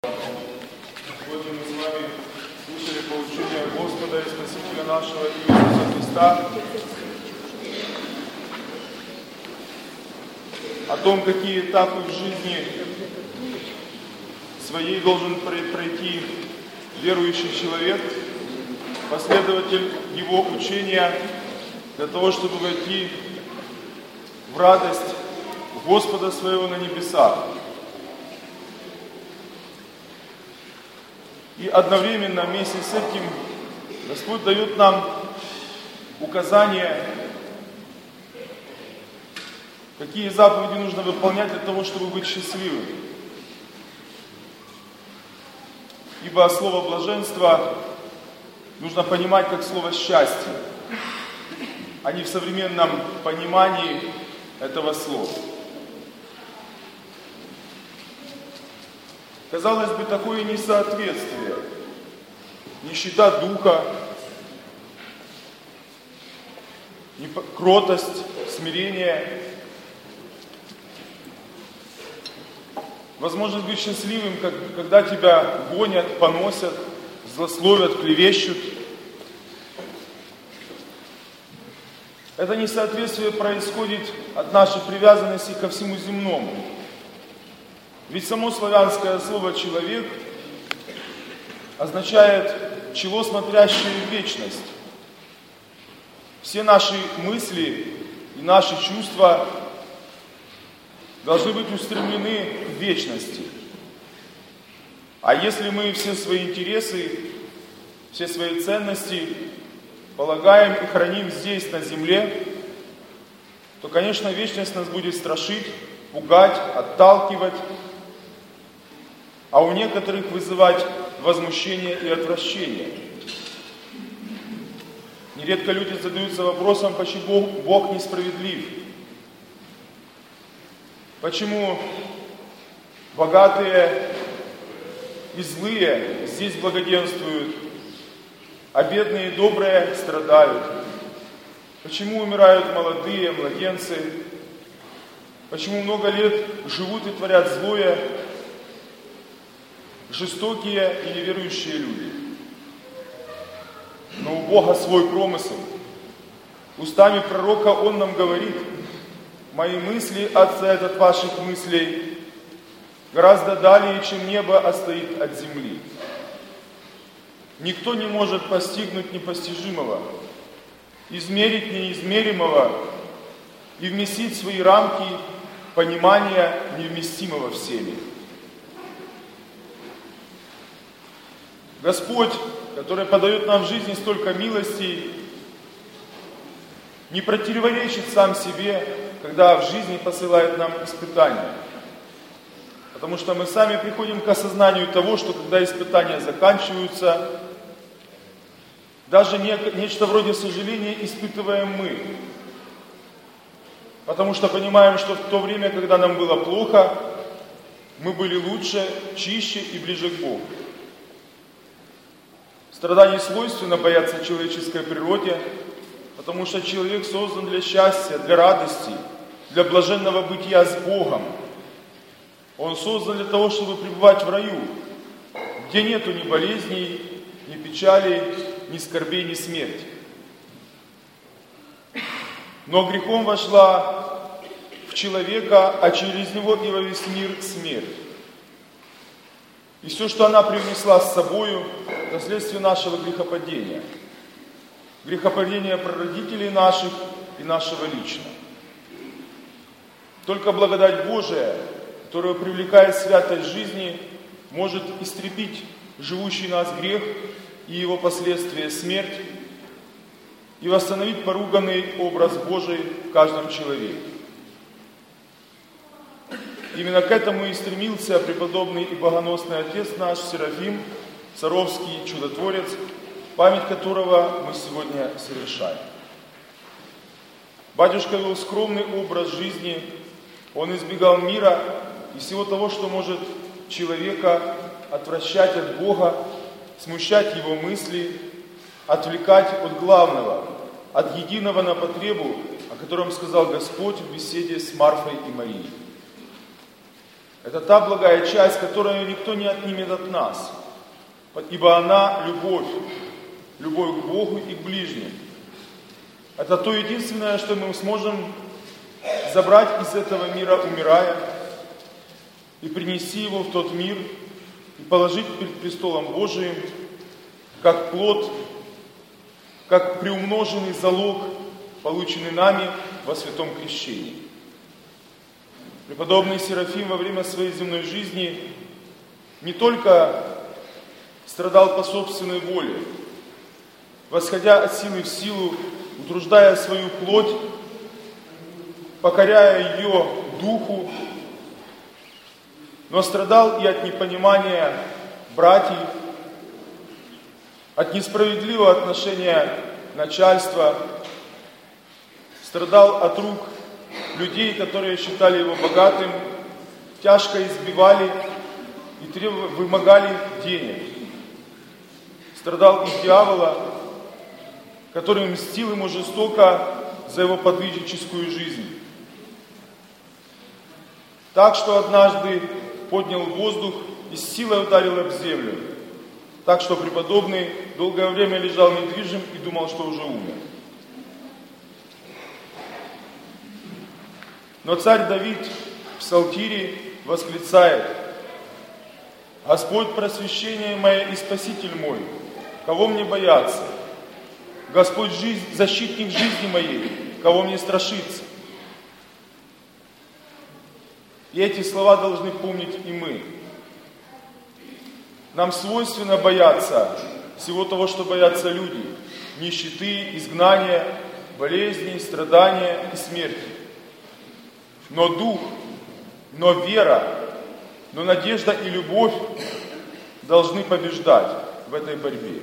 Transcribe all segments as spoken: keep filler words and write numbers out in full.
Сегодня мы с вами слушали поучение Господа и Спасителя нашего Иисуса Христа о том, какие этапы в жизни своей должен пройти верующий человек, последователь его учения, для того, чтобы войти в радость Господа своего на небесах. И одновременно вместе с этим Господь дает нам указания, какие заповеди нужно выполнять для того, чтобы быть счастливым. Ибо слово блаженство нужно понимать как слово счастье, а не в современном понимании этого слова. Казалось бы, такое несоответствие, нищета духа, кротость, смирение, возможность быть счастливым, когда тебя гонят, поносят, злословят, клевещут. Это несоответствие происходит от нашей привязанности ко всему земному. Ведь само славянское слово «человек» означает «чело, смотрящее в вечность». Все наши мысли и наши чувства должны быть устремлены в вечности. А если мы все свои интересы, все свои ценности полагаем и храним здесь, на земле, то, конечно, вечность нас будет страшить, пугать, отталкивать, а у некоторых вызывать возмущение и отвращение. Нередко люди задаются вопросом, почему Бог несправедлив. Почему богатые и злые здесь благоденствуют, а бедные и добрые страдают? Почему умирают молодые, младенцы? Почему много лет живут и творят злое жестокие и неверующие люди? Но у Бога свой промысел. Устами пророка Он нам говорит: «Мои мысли отстоят от ваших мыслей, гораздо далее, чем небо отстоит от земли». Никто не может постигнуть непостижимого, измерить неизмеримого и вместить в свои рамки понимания невместимого всеми. Господь, который подает нам в жизни столько милостей, не противоречит сам себе, когда в жизни посылает нам испытания. Потому что мы сами приходим к осознанию того, что когда испытания заканчиваются, даже не, нечто вроде сожаления испытываем мы. Потому что понимаем, что в то время, когда нам было плохо, мы были лучше, чище и ближе к Богу. Страдания свойственно бояться человеческой природе, потому что человек создан для счастья, для радости, для блаженного бытия с Богом. Он создан для того, чтобы пребывать в раю, где нету ни болезней, ни печалей, ни скорбей, ни смерти. Но грехом вошла в человека, а через него и во весь мир смерть. И все, что она привнесла с собою, это следствие нашего грехопадения. Грехопадения прародителей наших и нашего личного. Только благодать Божия, которая привлекает святость жизни, может истребить живущий нас грех и его последствия смерть, и восстановить поруганный образ Божий в каждом человеке. Именно к этому и стремился преподобный и богоносный отец наш Серафим, Саровский чудотворец, память которого мы сегодня совершаем. Батюшка вел скромный образ жизни, он избегал мира и всего того, что может человека отвращать от Бога, смущать его мысли, отвлекать от главного, от единого на потребу, о котором сказал Господь в беседе с Марфой и Марией. Это та благая часть, которую никто не отнимет от нас. Ибо она любовь. Любовь к Богу и к ближним. Это то единственное, что мы сможем забрать из этого мира, умирая, и принести его в тот мир, и положить перед престолом Божиим, как плод, как приумноженный залог, полученный нами во святом крещении. Преподобный Серафим во время своей земной жизни не только страдал по собственной воле, восходя от силы в силу, утруждая свою плоть, покоряя ее духу, но страдал и от непонимания братьев, от несправедливого отношения начальства, страдал от рук людей, которые считали его богатым, тяжко избивали и требовали, вымогали денег. Страдал и дьявола, который мстил ему жестоко за его подвижническую жизнь. Так что однажды поднял воздух и с силой ударил об землю, так что преподобный долгое время лежал недвижим и думал, что уже умер. Но царь Давид в Псалтире восклицает: «Господь просвещение мое и Спаситель мой, кого мне бояться? Господь жизнь, защитник жизни моей, кого мне страшиться?» И эти слова должны помнить и мы. Нам свойственно бояться всего того, что боятся люди: нищеты, изгнания, болезней, страдания и смерти. Но дух, но вера, но надежда и любовь должны побеждать в этой борьбе.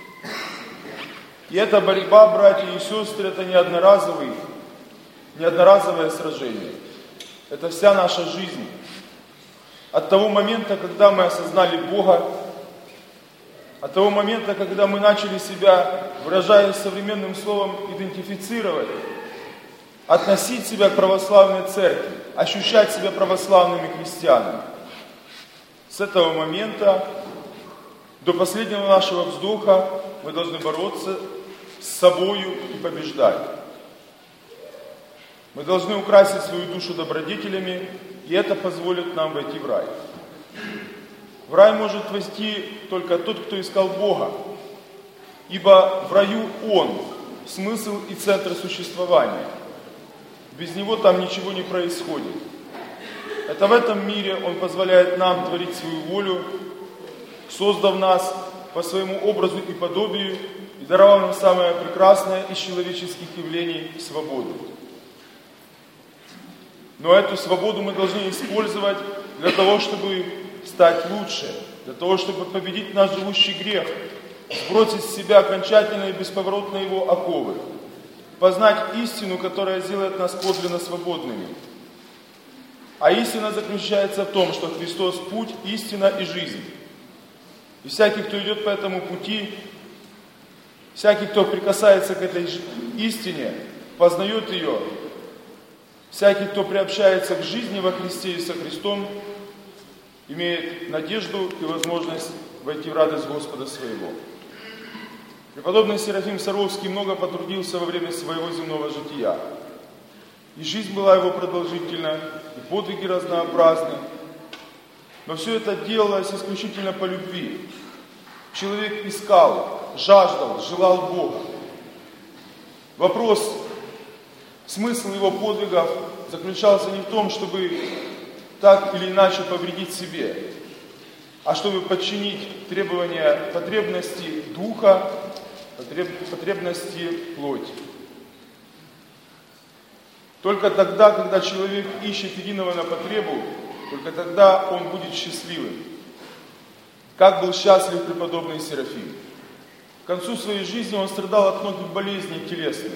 И эта борьба, братья и сестры, это не одноразовый, не одноразовое сражение. Это вся наша жизнь. От того момента, когда мы осознали Бога, от того момента, когда мы начали себя, выражаясь современным словом, идентифицировать, относить себя к православной церкви, ощущать себя православными христианами. С этого момента до последнего нашего вздоха мы должны бороться с собою и побеждать. Мы должны украсить свою душу добродетелями, и это позволит нам войти в рай. В рай может войти только тот, кто искал Бога, ибо в раю Он – смысл и центр существования. Без Него там ничего не происходит. Это в этом мире Он позволяет нам творить свою волю, создав нас по своему образу и подобию и даровав нам самое прекрасное из человеческих явлений – свободу. Но эту свободу мы должны использовать для того, чтобы стать лучше, для того, чтобы победить наш живущий грех, сбросить с себя окончательно и бесповоротно его оковы, познать истину, которая сделает нас подлинно свободными. А истина заключается в том, что Христос – путь, истина и жизнь. И всякий, кто идет по этому пути, всякий, кто прикасается к этой истине, познает ее. Всякий, кто приобщается к жизни во Христе и со Христом, имеет надежду и возможность войти в радость Господа своего. Преподобный Серафим Саровский много потрудился во время своего земного жития. И жизнь была его продолжительна, и подвиги разнообразны. Но все это делалось исключительно по любви. Человек искал, жаждал, желал Бога. Вопрос, смысл его подвигов заключался не в том, чтобы так или иначе повредить себе, а чтобы подчинить требования, потребности духа, потреб, потребности плоти. Только тогда, когда человек ищет единого на потребу, только тогда он будет счастливым. Как был счастлив преподобный Серафим. К концу своей жизни он страдал от многих болезней телесных.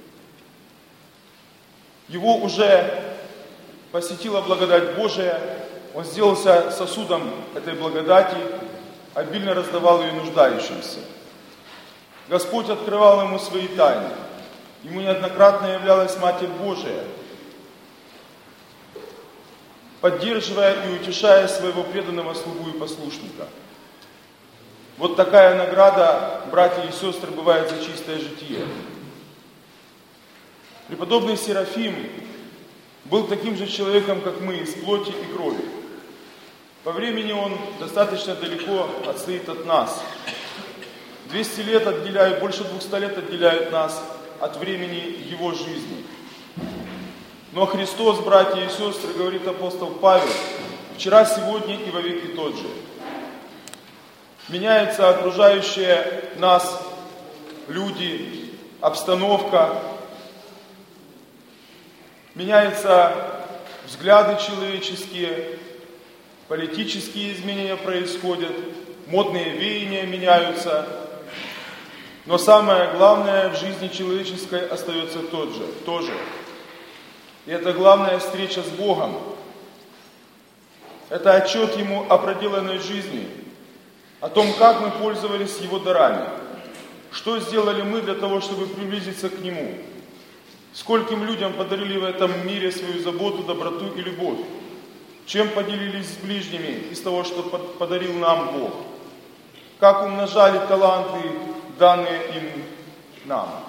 Его уже посетила благодать Божия, он сделался сосудом этой благодати, обильно раздавал ее нуждающимся. Господь открывал ему свои тайны. Ему неоднократно являлась Матерь Божия. поддерживая и утешая своего преданного слугу и послушника. Вот такая награда, братья и сестры, бывает за чистое житие. Преподобный Серафим был таким же человеком, как мы, из плоти и крови. По времени он достаточно далеко отстоит от нас. двести лет отделяют, больше двухсот лет отделяют нас от времени его жизни. Но Христос, братья и сестры, говорит апостол Павел, вчера, сегодня и вовеки тот же. Меняется окружающие нас люди, обстановка, меняются взгляды человеческие, политические изменения происходят, модные веяния меняются. Но самое главное в жизни человеческой остается тот же, тоже. И это главная встреча с Богом. Это отчет Ему о проделанной жизни, о том, как мы пользовались Его дарами, что сделали мы для того, чтобы приблизиться к Нему, скольким людям подарили в этом мире свою заботу, доброту и любовь, чем поделились с ближними из того, что подарил нам Бог, как умножали таланты, данные им нам.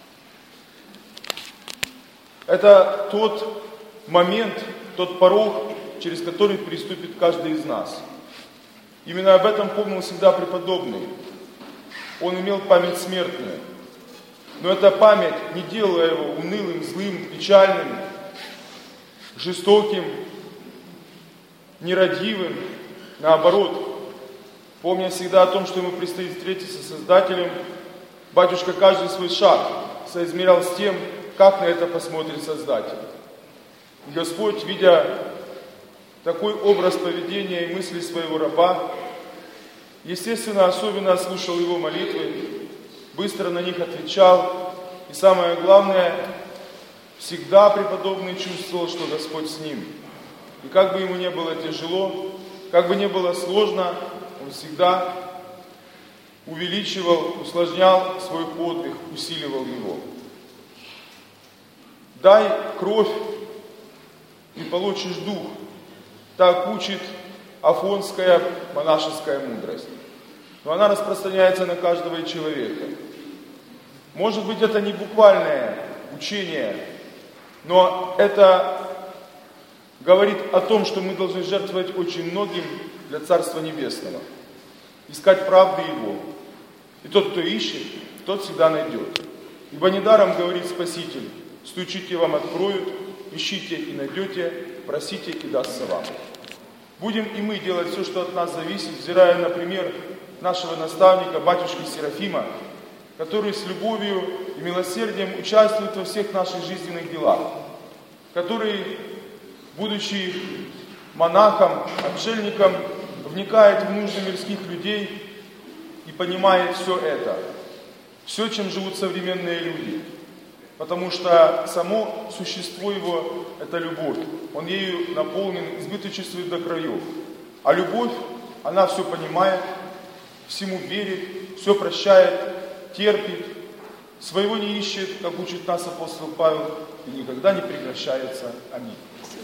Это тот момент, тот порог, через который переступит каждый из нас. Именно об этом помнил всегда преподобный. Он имел память смертную. Но эта память не делала его унылым, злым, печальным, жестоким, нерадивым. Наоборот, помня всегда о том, что ему предстоит встретиться с Создателем, батюшка каждый свой шаг соизмерял с тем, как на это посмотрит Создатель. И Господь, видя такой образ поведения и мыслей своего раба, естественно, особенно слушал его молитвы, быстро на них отвечал, и самое главное, всегда преподобный чувствовал, что Господь с ним. И как бы ему не было тяжело, как бы не было сложно, он всегда увеличивал, усложнял свой подвиг, усиливал его. Дай кровь и получишь дух. Так учит афонская монашеская мудрость. Но она распространяется на каждого человека. Может быть, это не буквальное учение, но это говорит о том, что мы должны жертвовать очень многим для Царства Небесного. Искать правды Его. И тот, кто ищет, тот всегда найдет. Ибо недаром говорит Спаситель: стучите, вам откроют, ищите и найдете, просите и дастся вам. Будем и мы делать все, что от нас зависит, взирая на пример нашего наставника, батюшки Серафима, который с любовью и милосердием участвует во всех наших жизненных делах, который, будучи монахом, отшельником, вникает в нужды мирских людей и понимает все это, все, чем живут современные люди. Потому что само существо его – это любовь. Он ею наполнен, избыточествует до краев. А любовь, она все понимает, всему верит, все прощает, терпит, своего не ищет, как учит нас апостол Павел, и никогда не прекращается. Аминь.